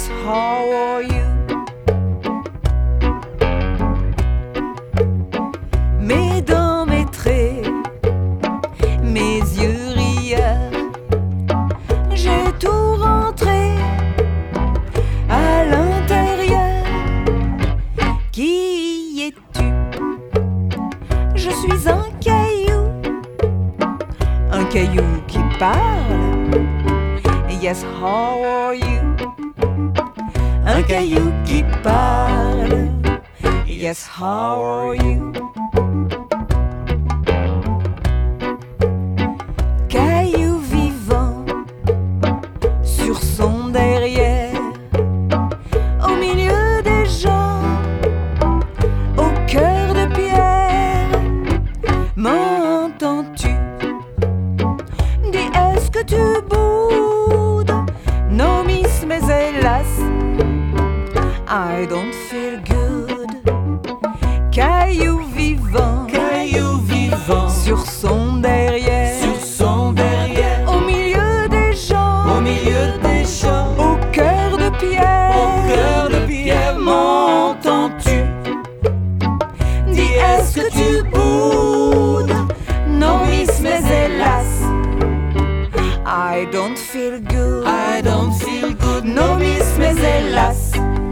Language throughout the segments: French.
Yes, how are you? Mes dents, mes traits, mes yeux rieurs, j'ai tout rentré à l'intérieur. Qui es-tu? Je suis un caillou qui parle. Yes, how are you? Un caillou qui parle. Yes, how are you? Caillou vivant sur son derrière, au milieu des gens, au cœur de pierre. M'entends-tu? Dis, est-ce que tu boudes? Non, miss, mais hélas, I don't feel good. Caillou vivant sur son derrière, au milieu des gens, au cœur de pierre. M'entends-tu? Dis, est-ce que tu boudes? Non, miss, mais hélas, I don't feel good. Non, miss, mais hélas,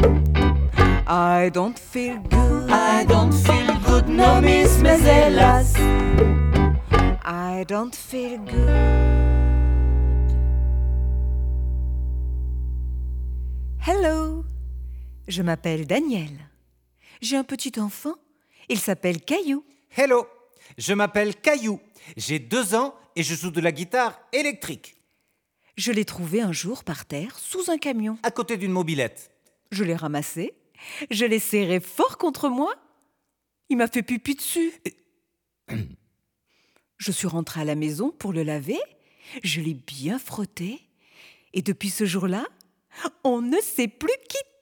I don't feel good. Non, miss, mais hélas, I don't feel good. Hello, je m'appelle Daniel. J'ai un petit enfant, il s'appelle Caillou. Hello, je m'appelle Caillou. J'ai 2 ans et je joue de la guitare électrique. Je l'ai trouvé un jour par terre, sous un camion. À côté d'une mobilette. Je l'ai ramassé, je l'ai serré fort contre moi. Il m'a fait pipi dessus. Je suis rentrée à la maison pour le laver, je l'ai bien frotté. Et depuis ce jour-là, on ne s'est plus quitté.